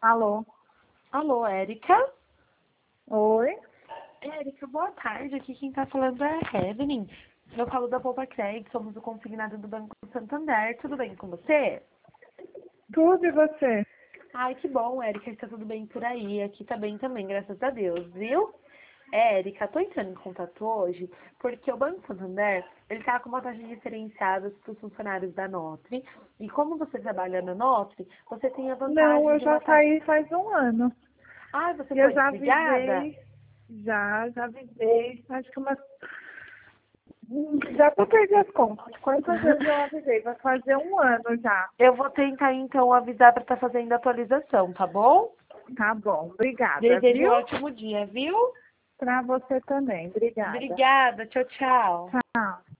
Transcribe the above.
Alô? Alô, Érica? Oi? Érica, boa tarde. Aqui quem tá falando é a Evelyn. Eu falo da Poupa Crédito, somos o consignado do Banco Santander. Tudo bem com você? Tudo e você? Ai, que bom, Érica, está tudo bem por aí. Aqui tá bem também, graças a Deus, viu? Érica, tô entrando em contato hoje porque o Banco Santander, ele tá com uma taxa diferenciada para os funcionários da Notri. E como você trabalha na Notri, você tem a Não, vantagem eu de já uma taxa... saí faz um ano. Ai, você E eu foi já desligada? avisei, já avisei. Acho que umas. Já tô perdendo as contas. Quantas vezes eu avisei? Vai fazer um ano já. Eu vou tentar, então, avisar para estar fazendo a atualização, tá bom? Tá bom, obrigada, Desejo um viu? ótimo dia, viu? Pra você também, obrigada. Obrigada, tchau, tchau. Tchau.